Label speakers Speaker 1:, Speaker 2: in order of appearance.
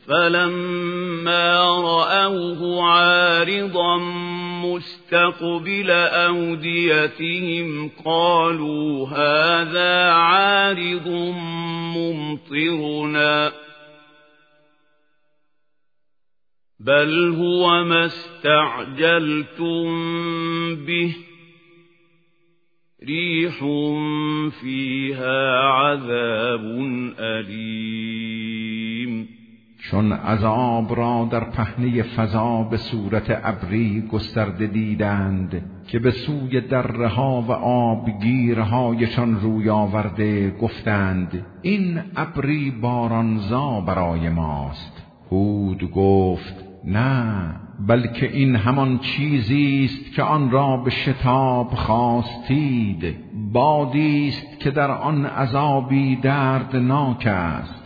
Speaker 1: فلما رأوه عارضا مستقبل أوديتهم قالوا هذا عارض ممطرنا بل هو ما استعجلتم به ريح فيها عذاب أليم.
Speaker 2: چون عذاب را در پهنه فضا به صورت ابری گسترده دیدند که به سوی دره‌ها و آبگیرهایشان روی آورده، گفتند این ابری بارانزا برای ماست. هود گفت نه، بلکه این همان چیزی است که آن را به شتاب خواستید، بادی است که در آن عذابی دردناک است.